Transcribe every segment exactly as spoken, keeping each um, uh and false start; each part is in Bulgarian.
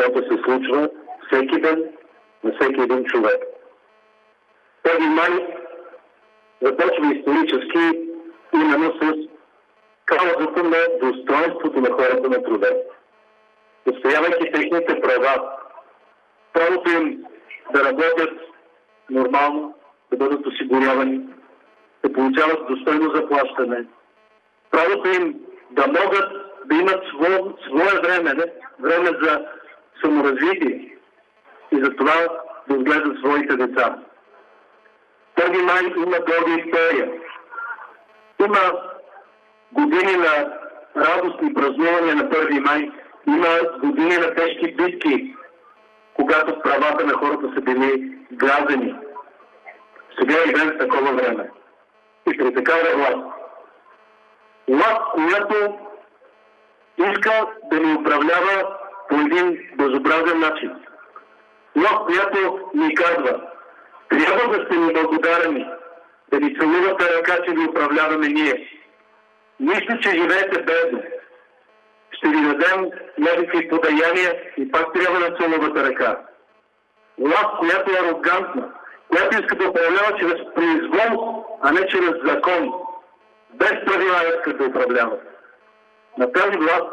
което се случва всеки ден на всеки един човек. Първи май започва исторически именно с каузата на достоинството на хората на труда. Отстоявайки техните права, правото им да работят нормално, да бъдат осигурявани, да получават достойно заплащане, правото им да могат да имат свое, свое време, не? време за саморазвитие и за това да отгледат своите деца. Първи май има дълга история. Има години на радостни празнувания на първи май, има години на тежки битки, когато правата на хората са били газени. Сега е ден в такова време. И при такава власт. Власт, която иска да ни управлява по един безобразен начин. Власт, която ни казва: трябва да сте ни благодарни, да ни целувате ръка, че ви управляваме ние. Нищо, че живеете бедно. Ще ви дадем някакви подаяния и пак трябва да целувате ръка. Власт, която е арогантна, която иска да управлява чрез произвол, а не чрез закон. Без правила иска да управлява. На тази власт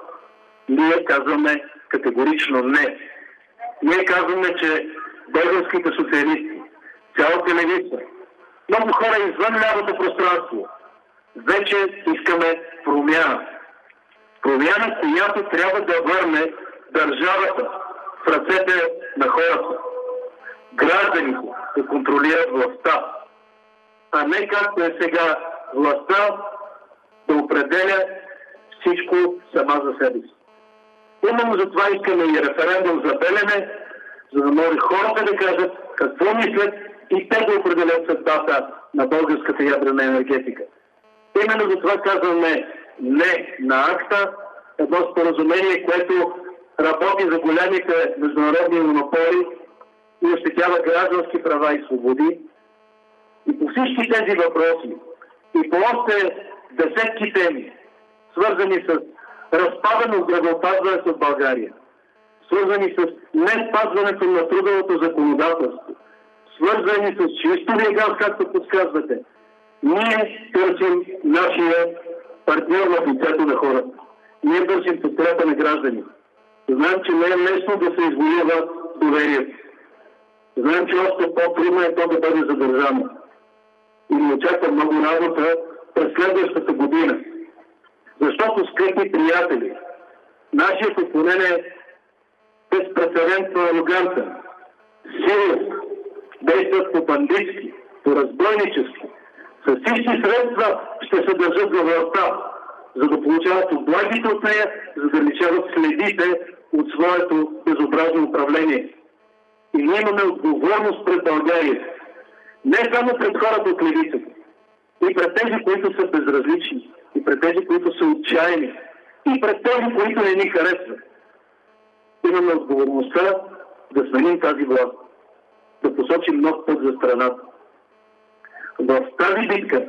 ние казваме категорично не. Ние казваме, че българските социалисти, цялата левица, много хора извън лявото пространство, вече искаме промяна. Промяна, която трябва да върне държавата в ръцете на хората. Гражданите да контролират властта, а не както е сега властта да определя всичко сама за себе си. Именно за това искаме и референдум за Белене, за да може хората да кажат какво мислят и те да определят съдбата на българската ядрена енергетика. Именно за това казваме не на акта, едно споразумение, което работи за големите международни монополи и ощетява граждански права и свободи. И по всички тези въпроси, и по още десетки теми, свързани с разпадане от здравеопазването в България, свързани с не спазването на трудовото законодателство, свързани с чистовия газ, както подсказвате, ние търсим нашия партньор в лицето на хората. Ние търсим подкрепа на граждани. Знаем, че не е лесно да се извоюва доверието. Знаем, че още по-трудно е то да бъде задържано. И ни очаква много работа през следващата година. Защото, скъпи приятели, нашият опонент е безпрецедентно арогантен, силен, действат по бандитски, по разбойнически. С всички средства ще се държат за властта, за да получават облагите от нея, за да лишават следите от своето безобразно управление. И ние имаме отговорност пред България. Не само пред хората от левицата, и пред тези, които са безразлични, и пред тези, които са отчаяни, и пред тези, които не ни харесват. Имаме отговорността да сменим тази власт, да посочим нов път за страната. В тази битка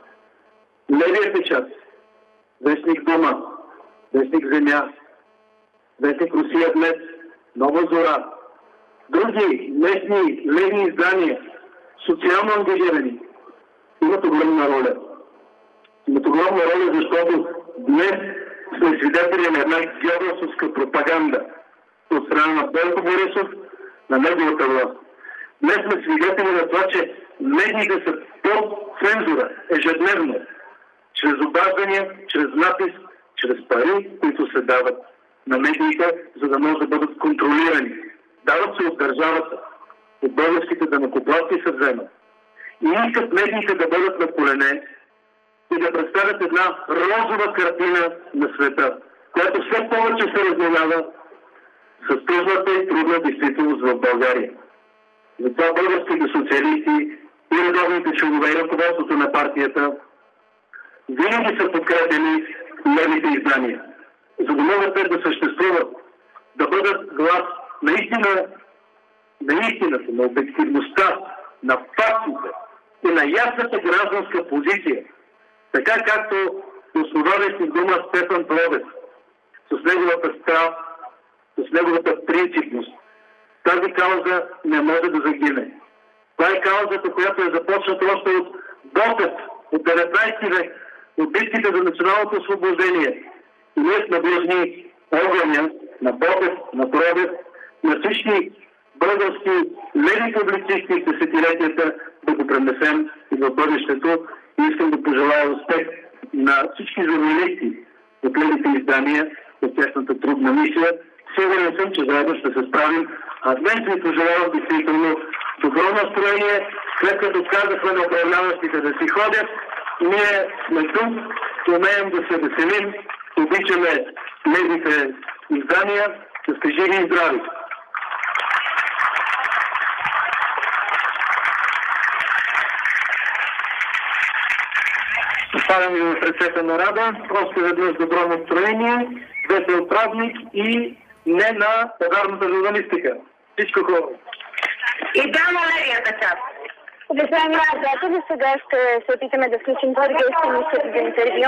левия печат, вестник Дума, вестник Земя, вестник Русия днес, Нова зора, други местни левни издания, социално ангажирани, имат огромна роля. Имат огромна роля, защото днес сме свидетели на една георгиевска пропаганда от страна на Бойко Борисов, на неговата власт. Днес сме свидетели на това, че медиите са под цензура ежедневно, чрез обаждания, чрез натиск, чрез пари, които се дават на медиите, за да може да бъдат контролирани. Дават се от държавата, от българските данъкоплатци се вземат. И искат медиите да бъдат на колене и да представят една розова картина на света, която все повече се разминава с тъжната и трудна действителност в България. Затова българските социалисти и редовните членове и ръководството на партията винаги са подкрепени левите издания, за да могат те да съществуват, да бъдат глас наистина, на истината, на обективността, на фактите и на ясната гражданска позиция, така както основа вестник Дума Стефан Пловец с неговата страст с неговата принципност. Тази кауза не може да загине. Това е каузата, която е започната още от Ботев, от деветнайсети век, от битките за националното освобождение. И ние сме длъжни огъня на Ботев, на Продев, на всички български леви публицисти в десетилетията да го пренесем и в бъдещето. И искам да пожелая успех на всички журналисти от левите издания от тяхната трудна мисия. Сигурен съм, че заедно ще се справим. А днес ви пожелавам действително добро настроение, след като казахме на управляващите да си ходят. Ние сме тук, умеем да се веселим, обичаме левите издания, да сте живи и здрави. Оставям ви в ръцете на Рада. Просто веднъж добро настроение, весел празник и не на пазарната журналистика. Всичко хубаво. И да, малерията част. Уважаеми приятели, сега ще се опитаме да включим Сергей Станишев за интервю.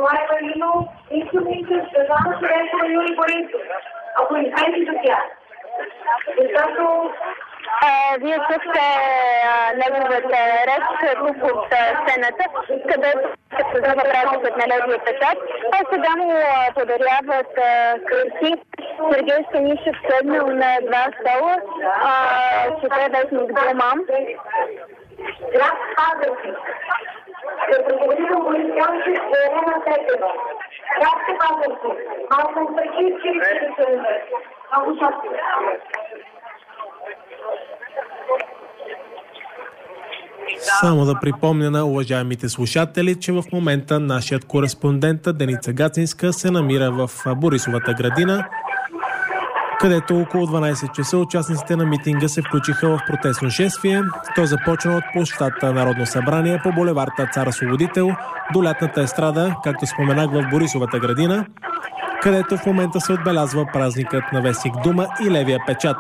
Защото вие чухте неговата реч тук от сцената, където се продава празникът на левия печат. А сега му подаряват картини. Сергей Станишев седнал на два стола, чете вестник Дома. Град Пазарджик. Ръководител полицейски е Елена Сетева. Град Пазарджик. Малко пречистки ли ще се даде? Много щастливо. Само да припомня на уважаемите слушатели, че в момента нашият кореспондент Деница Гацинска се намира в Борисовата градина, където около дванайсет часа участниците на митинга се включиха в протестно шествие. То започна от площадта Народно събрание по булеварда Цар Освободител до лятната естрада, както споменах, в Борисовата градина, където в момента се отбелязва празникът на вестник Дума и левия печат.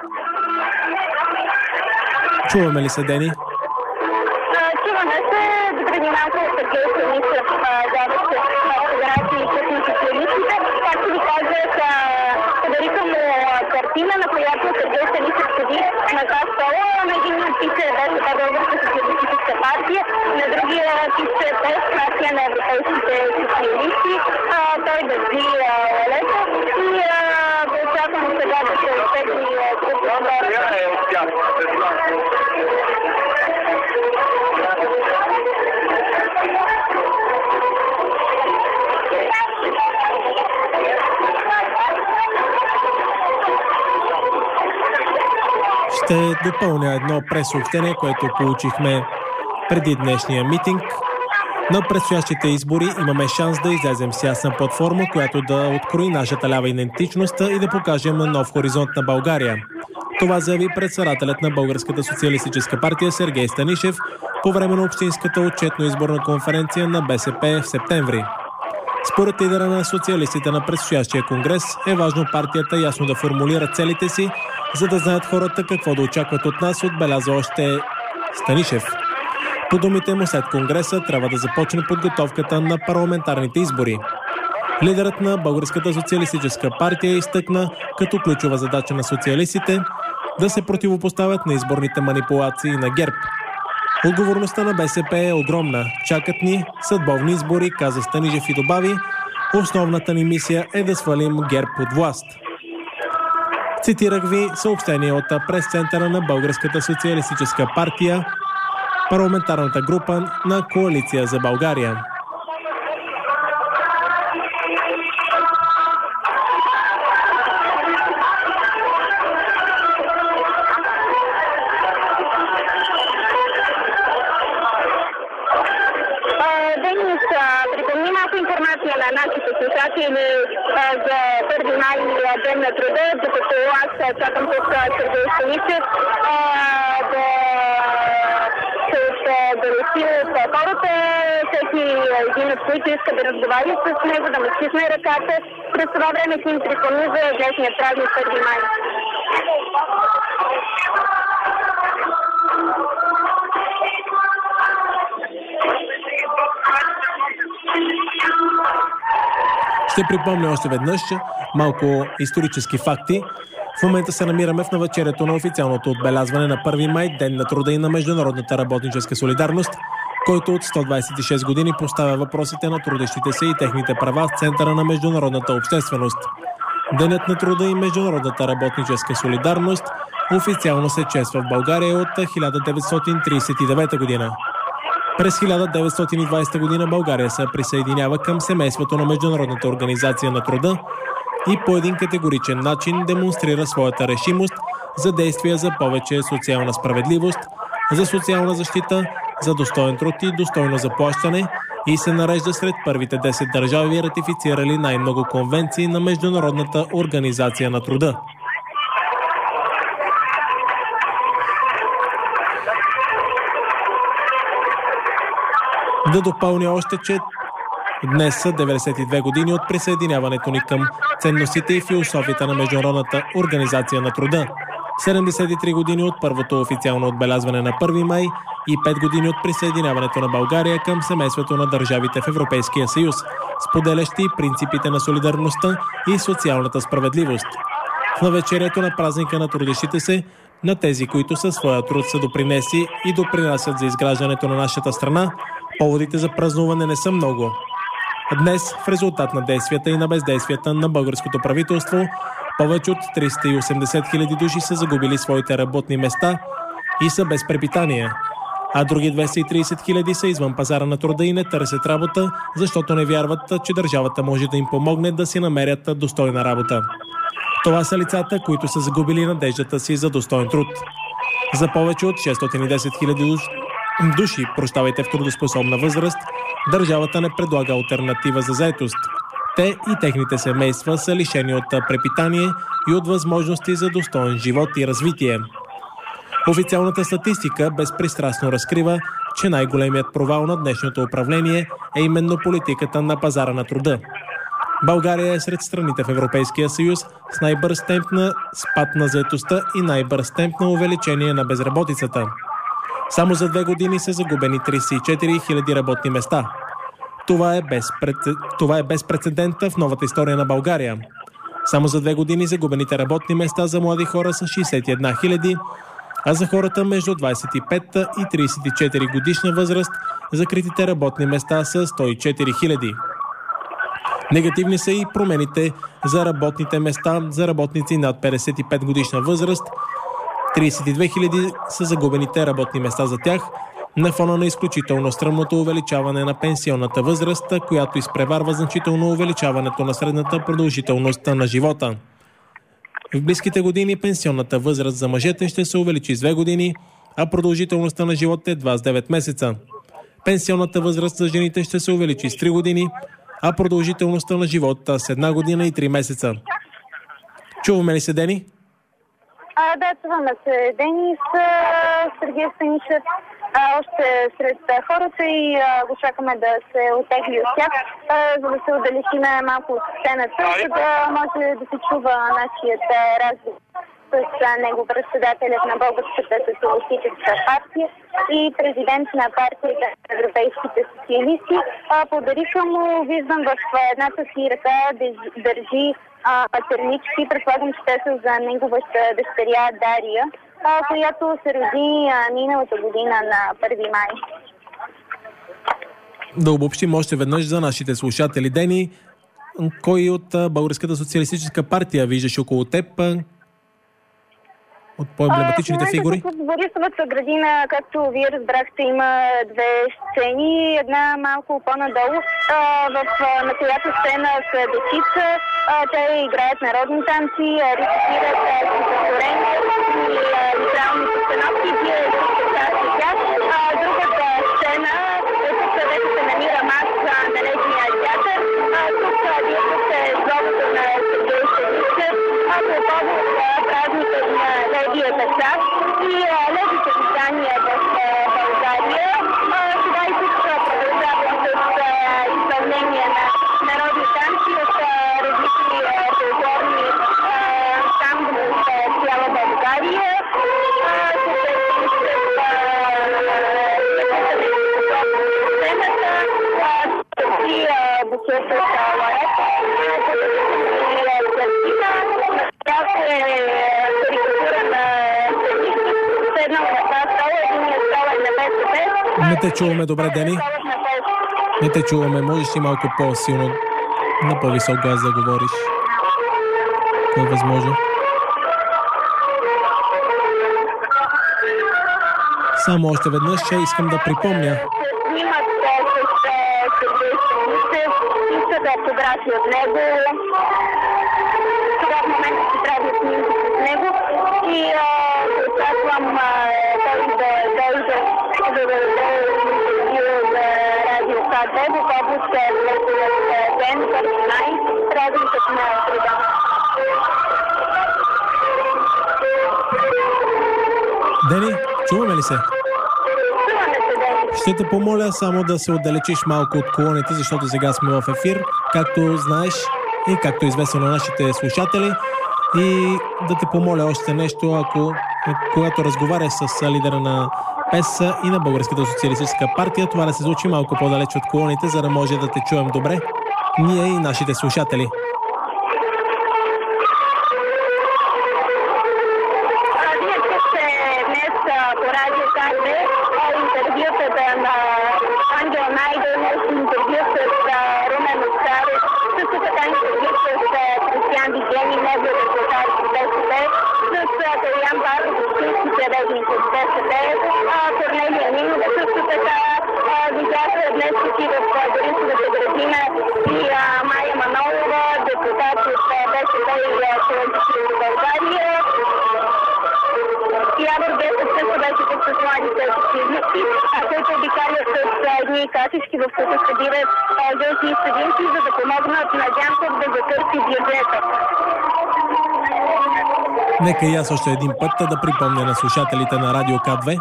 Чуваме ли се, Дени? Чуваме се. Преди малко Сергей Станишев даваше фотографии на социалистите. Както ви казах, подариха му картина, на която Сергей Станишев седи на два стола. На един пише БСП, Българска социалистическа партия, на другия пише ПЕС, партия на европейските социалисти. Той държи лалета и очаквам сега да се отпетни Ще допълня едно пресъобщение, което получихме преди днешния митинг. На предстоящите избори имаме шанс да излезем с ясна платформа, която да открои нашата лява идентичност и да покажем нов хоризонт на България. Това заяви председателят на Българската социалистическа партия Сергей Станишев по време на общинската отчетно-изборна конференция на БСП в септември. Според лидера на социалистите на предстоящия конгрес е важно партията ясно да формулира целите си, за да знаят хората какво да очакват от нас, отбеляза още Станишев. По думите му, след конгреса трябва да започне подготовката на парламентарните избори. Лидерът на Българската социалистическа партия изтъкна като ключова задача на социалистите да се противопоставят на изборните манипулации на ГЕРБ. Отговорността на БСП е огромна. Чакат ни съдбовни избори, каза Станишев и добави: основната ни мисия е да свалим ГЕРБ от власт. Цитирах ви съобщение от прес-центъра на Българската социалистическа партия, парламентарната група на Коалиция за България. Информация на нашите слушатели за първи май ден на труда, докато аз чакам тук Сергей Станишев да се отдалечи от хората, всеки един от които иска да разговаря с него, да му стисне ръката. През това време си им припомня за днешния празник първи май. Ще припомня още веднъж малко исторически факти. В момента се намираме в навечерието на официалното отбелязване на първи май, Ден на труда и на Международната работническа солидарност, който от сто двадесет и шест години поставя въпросите на трудещите се и техните права в центъра на международната общественост. Денят на труда и Международната работническа солидарност официално се чества в България от хиляда деветстотин тридесет и девета година. През хиляда деветстотин и двадесета година България се присъединява към семейството на Международната организация на труда и по един категоричен начин демонстрира своята решимост за действия за повече социална справедливост, за социална защита, за достоен труд и достойно заплащане и се нарежда сред първите десет държави, ратифицирали най-много конвенции на Международната организация на труда. Да допълня още, че днес са деветдесет и две години от присъединяването ни към ценностите и философията на Международната организация на труда, седемдесет и три години от първото официално отбелязване на първи май и пет години от присъединяването на България към семейството на държавите в Европейския съюз, споделящи принципите на солидарността и социалната справедливост. В навечерието на празника на трудещите се, на тези, които със своя труд са допринесли и допринасят за изграждането на нашата страна, поводите за празнуване не са много. Днес, в резултат на действията и на бездействията на българското правителство, повече от триста и осемдесет хиляди души са загубили своите работни места и са без препитание, а други двеста и тридесет хиляди са извън пазара на труда и не търсят работа, защото не вярват, че държавата може да им помогне да си намерят достойна работа. Това са лицата, които са загубили надеждата си за достоен труд. За повече от шестстотин и десет хиляди души, прощавайте, в трудоспособна възраст, държавата не предлага алтернатива за заетост. Те и техните семейства са лишени от препитание и от възможности за достоен живот и развитие. Официалната статистика безпристрастно разкрива, че най-големият провал на днешното управление е именно политиката на пазара на труда. България е сред страните в Европейския съюз с най-бърз темп на спад на заетостта и най-бърз темп на увеличение на безработицата. Само за две години са загубени тридесет и четири хиляди работни места. Това е, безпред... Това е безпрецедента в новата история на България. Само за две години загубените работни места за млади хора са шейсет и една хиляди, а за хората между двадесет и пет и тридесет и четири годишна възраст закритите работни места са сто и четири хиляди. Негативни са и промените за работните места за работници над петдесет и пет годишна възраст. тридесет и две хиляди са загубените работни места за тях, на фона на изключително стръмното увеличаване на пенсионната възраст, която изпреварва значително увеличаването на средната продължителност на живота. В близките години пенсионната възраст за мъжете ще се увеличи с две години, а продължителността на живота едва с девет месеца. Пенсионната възраст за жените ще се увеличи с три години, а продължителността на живота с една година и три месеца. Чуваме ли се, Дени? А, да, чуваме се. Денис Сергей Станишев още сред хората и а, го чакаме да се отегли от тях, а, за да се отдалечиме малко от сцената, за да може да се чува нашият разговор с него, председателят на Българската социалистическа партия и президент на партията на европейските социалисти. Подариха му, виждам в едната си ръка държи патернички, предполагам, че те са за неговата дъщеря Дария, която се роди миналата година на първи май. Да обобщим още веднъж за нашите слушатели. Дени, кой от Българската социалистическа партия виждаш около теб? От по-емблематичните фигури? В Борисовата градина, както вие разбрахте, има две сцени. Една малко по-надолу, в, на която сцена с дечица. Те играят народни танци, рецитират стихотворения и либерални постановки. Вие сте част от тях. Другата сцена е тук, където се намира маска на Ледния театър. Тук вие сте злобата на Сергей Станишев, по повод празника на левията част и левите издания в България. Сега и тук продължавам с изпълнение на народни танци от различни фолклорни ансамбли от цяла България. Сцената и букет от лаек. те чуваме добре, Дени. Не те чуваме. Можеш ли малко по-силно, на по-висок глас да говориш? Ако е възможно. Само още веднъж ще искам да припомня. Снимат с Сергей Станишев, искат автографи от него. Сега в момента си правят снимки с него и очаквам той да дойде да даде интервю за Радио К две, по повод следващия ден, първи май, празникът на труда. Дени, чуваме ли се? Ще те помоля само да се отдалечиш малко от колоните, защото сега сме в ефир, както знаеш и както е известно на нашите слушатели. И да те помоля още нещо, ако когато разговаряш с лидера на ПЕС и на Българската социалистическа партия, това да се случи малко по-далеч от колоните, за да може да те чуем добре, ние и нашите слушатели. Интервютата на Ангел Найденов, интервю с Румен Овчаров, също така интервю с Кристиан Вигени, неговия депутат от БСП, с Калиян Баров, общинските редник от БСП, Корнелия Нинова, също така видяха днес и в Борисовата градина и Майя Манолова, депутат от БСП и Коалиция за България. Явор Гешев също беше тук с младите активисти, които обикалят с едни касички, в които събират жълти и съдинки, за да помогнат на Дянков да закърпи бюджета. Нека и аз още един път да припомня на слушателите на Радио К две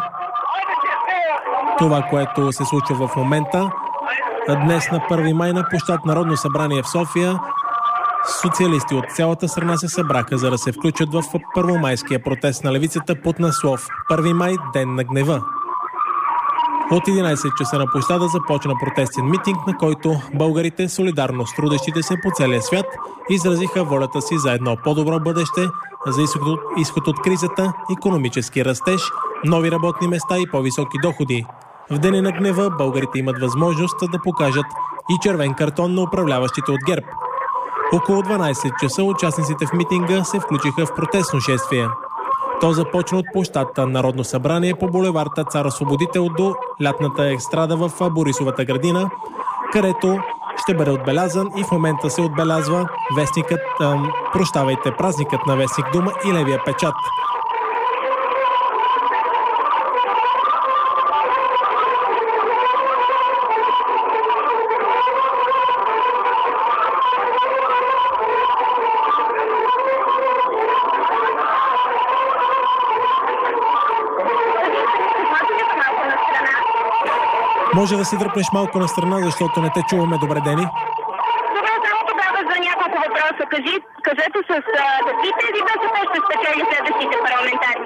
това, което се случва в момента. Днес на първи май на площад Народно събрание в София социалисти от цялата страна се събраха, за да се включат в първомайския протест на левицата под наслов първи май – Ден на гнева. От единайсет часа на площада започна протестен митинг, на който българите, солидарно с трудещите се по целия свят, изразиха волята си за едно по-добро бъдеще, за изход от, изход от кризата, икономически растеж, нови работни места и по-високи доходи. В Деня на гнева българите имат възможност да покажат и червен картон на управляващите от ГЕРБ. Около дванайсет часа участниците в митинга се включиха в протестно шествие. То започна от площадта Народно събрание по булеварда Цар Освободител до лятната естрада в Борисовата градина, където ще бъде отбелязан и в момента се отбелязва вестникът, ам, прощавайте, празникът на вестник Дума и левия печат. Може да се дръпнеш малко на страна, защото не те чуваме добре, Дени. Добре, само тогава за няколко въпроса. Кажи, кажете с какви тези БСП ще спечели следващите парламентарни?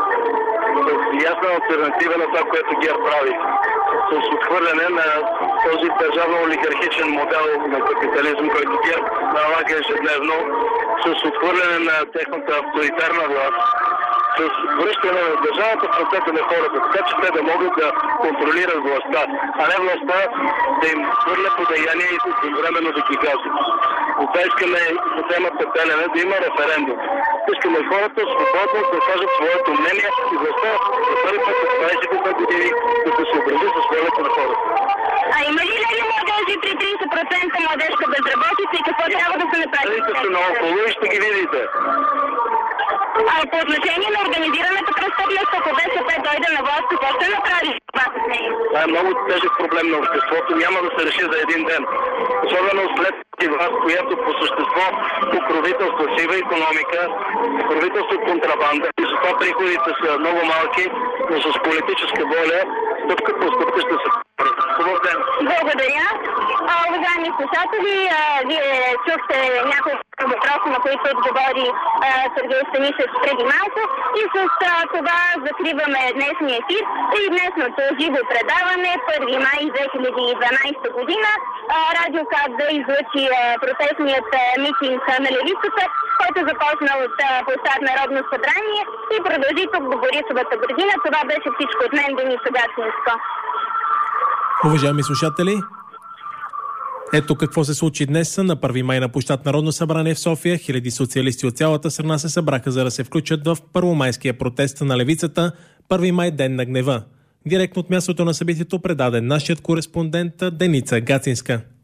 С ясна алтернатива на това, което ГЕРБ прави. С отхвърляне на този държавно-олигархичен модел на капитализъм, който ГЕРБ налага ежедневно, с отхвърляне на техната авторитарна власт, с връщане на държавата в ръцете на хората, така че те да могат да контролират властта, а не властта да им хвърля подаяние и временно да ги гази. Затова искаме по темата Белене да има референдум. Искаме хората свободно да кажат своето мнение и властта за първи път от двайсет и пет години да се съобрази с волята на хората. А има ли ли младежи при трийсет процента младежка безработица и какво трябва да се направи? Следите се наоколо и ще ги видите. А по отношение на организираната престъпност, ако БСП дойде на власт, какво ще направи това с нея? Това е много тежък проблем на обществото. Няма да се реши за един ден. Особено след власт, която по същество покровителства сива икономика, покровителство контрабанда. И затова приходите са много малки, но с политическа воля стъпка по стъпка ще се хубав ден. Благодаря. А, уважаеми слушатели, а, вие чухте няколко въпроса, на които отговори а, Сергей Станишев преди малко. И с а, това закриваме днешния ефир и днесното живо предаване първи май две хиляди и дванайсета година. А, Радио К две излъчи а, протестният а, митинг на левицата, който започна от а, площад Народно събрание и продължи тук до Борисовата градина. Това беше всичко от мен, Деница Гацинска. Уважаеми слушатели, ето какво се случи днес. На първи май на площад Народно събрание в София хиляди социалисти от цялата страна се събраха, за да се включат в първомайския протест на левицата първи май, ден на гнева. Директно от мястото на събитието предаде нашият кореспондент Деница Гацинска.